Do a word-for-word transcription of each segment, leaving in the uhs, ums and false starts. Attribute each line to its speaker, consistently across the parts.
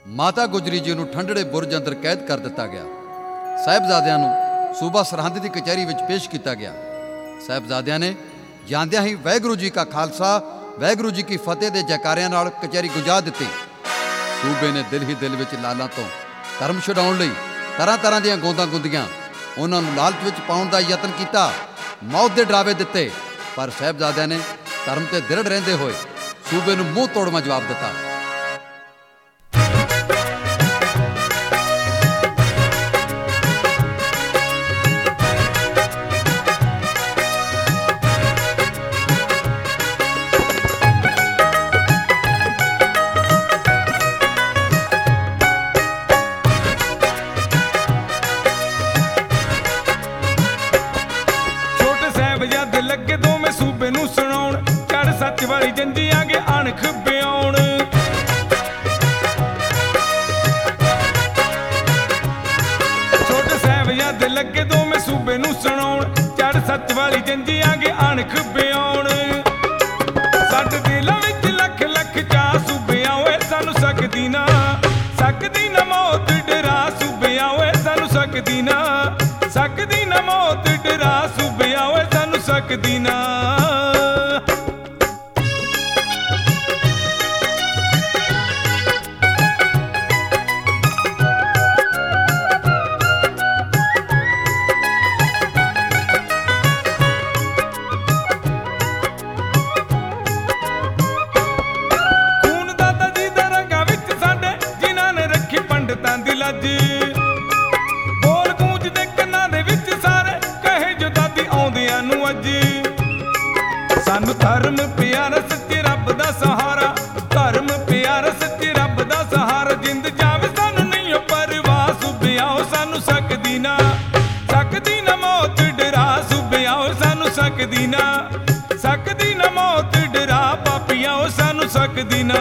Speaker 1: ਮਾਤਾ ਗੁਜਰੀ ਜੀ ਨੂੰ ਠੰਡੜੇ ਬੁਰਜ ਅੰਦਰ ਕੈਦ ਕਰ ਦਿੱਤਾ ਗਿਆ। ਸਾਹਿਬਜ਼ਾਦਿਆਂ ਨੂੰ ਸੂਬਾ ਸਰਹੰਦ ਦੀ ਕਚਹਿਰੀ ਵਿੱਚ ਪੇਸ਼ ਕੀਤਾ ਗਿਆ। ਸਾਹਿਬਜ਼ਾਦਿਆਂ ਨੇ ਜਾਂਦਿਆਂ ਹੀ ਵਾਹਿਗੁਰੂ ਜੀ ਕਾ ਖਾਲਸਾ ਵਾਹਿਗੁਰੂ ਜੀ ਕੀ ਫਤਿਹ ਦੇ ਜੈਕਾਰਿਆਂ ਨਾਲ ਕਚਹਿਰੀ ਗੁੰਜਾ ਦਿੱਤੀ। ਸੂਬੇ ਨੇ ਦਿਲ ਹੀ ਦਿਲ ਵਿੱਚ ਲਾਲਾਂ ਤੋਂ ਧਰਮ ਛੁਡਾਉਣ ਲਈ ਤਰ੍ਹਾਂ ਤਰ੍ਹਾਂ ਦੀਆਂ ਗੋਂਦਾਂ ਗੁੰਦੀਆਂ, ਉਹਨਾਂ ਨੂੰ ਲਾਲਚ ਵਿੱਚ ਪਾਉਣ ਦਾ ਯਤਨ ਕੀਤਾ, ਮੌਤ ਦੇ ਡਰਾਵੇ ਦਿੱਤੇ, ਪਰ ਸਾਹਿਬਜ਼ਾਦਿਆਂ ਨੇ ਧਰਮ ਤੇ ਦ੍ਰਿੜ ਰਹਿੰਦੇ ਹੋਏ ਸੂਬੇ ਨੂੰ ਮੂੰਹ ਤੋੜਵਾਂ ਜਵਾਬ ਦਿੱਤਾ।
Speaker 2: ਲੱਗੇ ਦੋਵੇਂ ਸੂਬੇ ਨੂੰ ਸੁਣਾਉਣ, ਚੜ ਸੱਚ ਵਾਲੀ ਜੰਜੀ ਆਗੇ ਅਣਖ ਬਿਆਉਣ। ਛੋਟੇ ਸਾਹਿਬਜ਼ਾਦੇ ਲੱਗੇ ਦੋਵੇਂ ਸੂਬੇ ਨੂੰ ਸੁਣਾਉਣ, ਚੜ ਸੱਚ ਵਾਲੀ ਜੰਜੀ ਆਗੇ ਅਣਖ ਬਿਆਉਣ। ਸਾਡੇ ਦਿਲਾਂ ਵਿੱਚ ਲੱਖ ਲੱਖ ਚਾਹ ਸੂਬਿਆਂ ਓਏ ਸਾਨੂੰ ਸਕਦੀ ਨਾ, ਸਕਦੀ ਨਾ ਮੌਤ ਡਰਾ ਸੂਬਿਆਂ ਓਏ ਸਾਨੂੰ ਸਕਦੀ ਨਾ, ਸਕਦੀ ਨਾ ਮੌਤ ਡਰਾ ਸੂਬਿਆਂ ਓਏ ਸਾਨੂੰ ਸਕਦੀ ਨਾ। ਖੂਨ ਦਾਦਾ ਜੀ ਦੇ ਰੰਗਾਂ ਵਿੱਚ ਸਾਡੇ, ਜਿਨ੍ਹਾਂ ਨੇ ਰੱਖੀ ਪੰਡਤਾਂ ਦੀ ਲੱਜ। ਬੋਲ ਗੂੰਜਦੇ ਕੰਨਾਂ ਦੇ ਵਿੱਚ ਸਾਰੇ, ਕਹੇ ਜੋ ਦਾਦੀ ਆਉਂਦਿਆਂ ਨੂੰ ਅੱਜ। ਸਾਨੂੰ ਧਰਮ ਪਿਆਰਾ ਸੱਚੇ ਰੱਬ ਦਾ ਸਹਾਰਾ, ਧਰਮ ਪਿਆਰਾ ਸੱਚੇ ਰੱਬ ਦਾ ਸਹਾਰਾ। ਜਿੰਦ ਜਾਵੇ ਸਾਨੂੰ ਨਹੀਂ ਓ ਪਰਵਾਹ ਸੂਬਿਆਂ ਓ ਸਾਨੂੰ ਸਕਦੀ ਨਾ, ਸਕਦੀ ਨਾ ਮੌਤ ਡਰਾ ਸੂਬਿਆਂ ਓ ਸਾਨੂੰ ਸਕਦੀ ਨਾ, ਸਕਦੀ ਨਾ ਮੌਤ ਡਰਾ ਪਾਪੀਆਂ ਓ ਸਾਨੂੰ ਸਕਦੀ ਨਾ।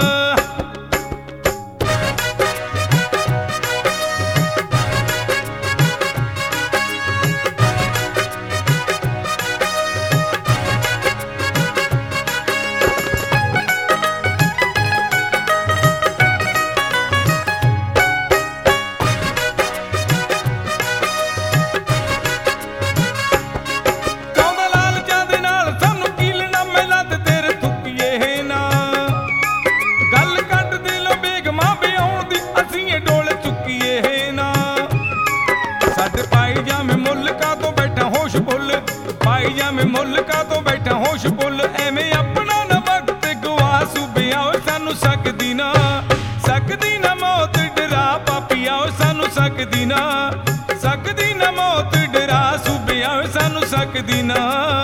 Speaker 2: ਜਾਵੇਂ ਮੁਲਕਾਂ ਤੋਂ ਬੈਠਾ ਹੋਸ਼ ਭੁੱਲ, ਐਵੇਂ ਆਪਣਾ ਨਾ ਵਕਤ ਗਵਾ ਸੂਬਿਆਂ ਓ ਸਾਨੂੰ ਸਕਦੀ ਨਾ, ਸਕਦੀ ਨਾ ਮੌਤ ਡਰਾ ਪਾਪੀਆਂ ਓ ਸਾਨੂੰ ਸਕਦੀ ਨਾ, ਸਕਦੀ ਨਾ ਮੌਤ ਡਰਾ ਸੂਬਿਆਂ ਓ ਸਾਨੂੰ ਸਕਦੀ ਨਾ।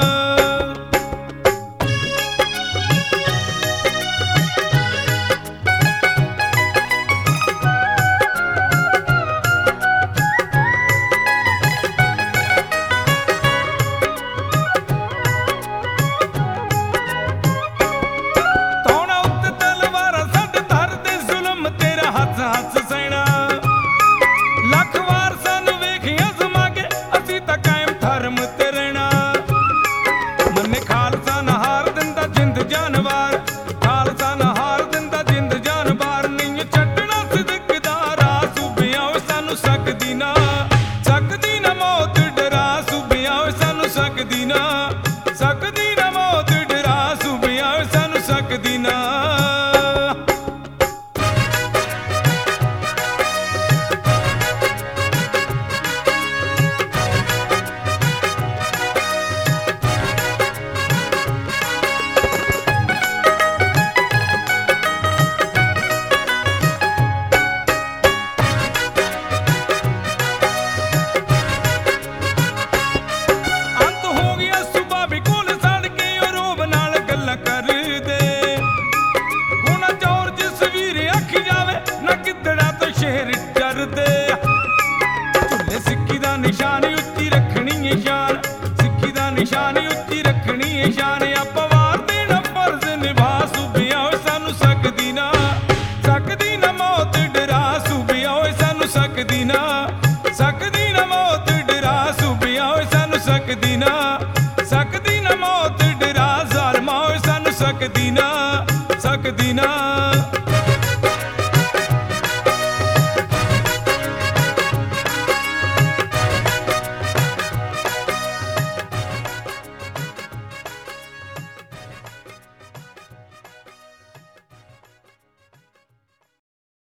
Speaker 2: ਸਕਦੀ ਨਾ ਮੌਤ ਡਰਾ ਸੂਬਿਆਂ ਓ ਸਾਨੂੰ ਸਕਦੀ ਨਾ। ਸਿੱਖੀ ਦਾ ਨਿਸ਼ਾਨ ਉੱਚੀ ਰੱਖਣੀ ਏ ਸ਼ਾਨ, ਸਿੱਖੀ ਦਾ ਨਿਸ਼ਾਨ ਉੱਚੀ ਰੱਖਣੀ ਏ ਸ਼ਾਨ। ਆਪਾਂ ਵਾਰ ਦੇਣਾ ਫਰਜ਼ ਨਿਭਾ ਸੂਬਿਆਂ ਓਏ ਸਾਨੂੰ ਸਕਦੀ ਨਾ, ਸਕਦੀ ਨਾ ਮੌਤ ਡਰਾ ਸੂਬਿਆਂ ਓਏ ਸਾਨੂੰ ਸਕਦੀ ਨਾ, ਸਕਦੀ ਨਾ ਮੌਤ ਡਰਾ ਸੂਬਿਆਂ ਓਏ ਸਾਨੂੰ ਸਕਦੀ ਨਾ, ਸਕਦੀ ਨਾ ਮੌਤ ਡਰਾ ਜ਼ਾਲਮਾਂ ਓਏ ਸਾਨੂੰ ਸਕਦੀ ਨਾ, ਸਕਦੀ ਨਾ।